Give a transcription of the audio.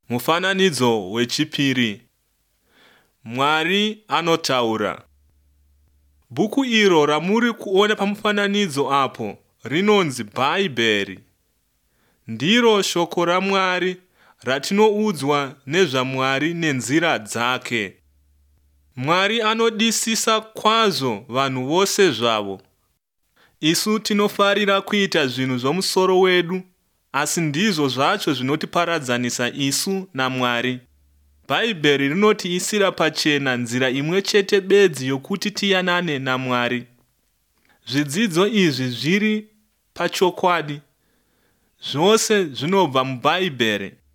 Mufananidzo wechipiri. Mwari anotaura. Bhuku iro ramuri kuona pamufananidzo apo rinonzi Bhaibheri. Ndiro shoko raMwari ratinoudzwa nezvaMwari nenzira dzake. Mwari anodisisa kwazvo vanhu vose zvavo. Isu tinofarira kuita zvinhu zvomusoro wedu, asi ndizvo zvacho zvinotiparadzanisa isu naMwari. Bhaibheri rinotiisira pachena nzira imwe chete bedzi yokuti tiyanane naMwari. Zvidzidzo izvi zviri pachokwadi. Zvose zvinobva muBhaibheri.